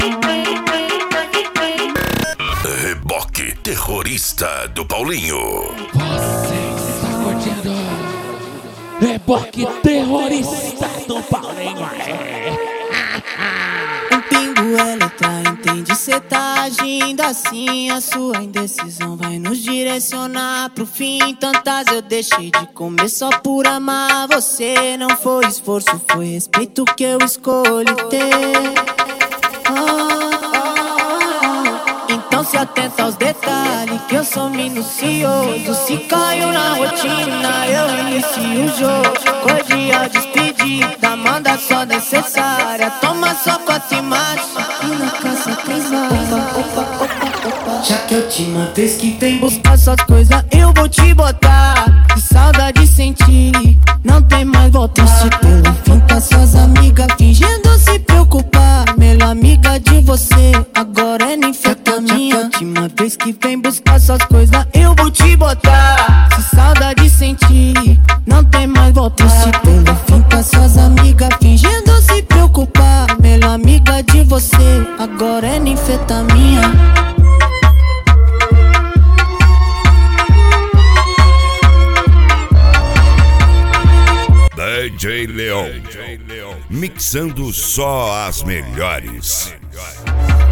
Reboque terrorista do Paulinho. Você está curtindo Reboque terrorista do Paulinho. Um pingo é letra, entende? Cê tá agindo assim. A sua indecisão vai nos direcionar pro fim. Tantas eu deixei de comer só por amar você. Não foi esforço, foi respeito que eu escolhi ter. Então se atenta aos detalhes, que eu sou minucioso. Se caiu na rotina, eu inicio o jogo. Cordial despedida, manda só necessária. Toma só quatro e marcha, e na caça tem várias. Já que eu te matei, que vem buscar suas coisas, eu vou te botar. Que saudade sentir, não tem mais volta. Se pelo fim tá suas amigas fingindo se preocupar. Melhor amiga de você, agora é ninfetamina. Última vez que vem buscar suas coisas, eu vou te botar. Se saudade sentir, não tem mais volta. Se pelo fim tá suas amigas fingindo se preocupar. Melhor amiga de você, agora é ninfetamina. DJ Leon, mixando só as melhores.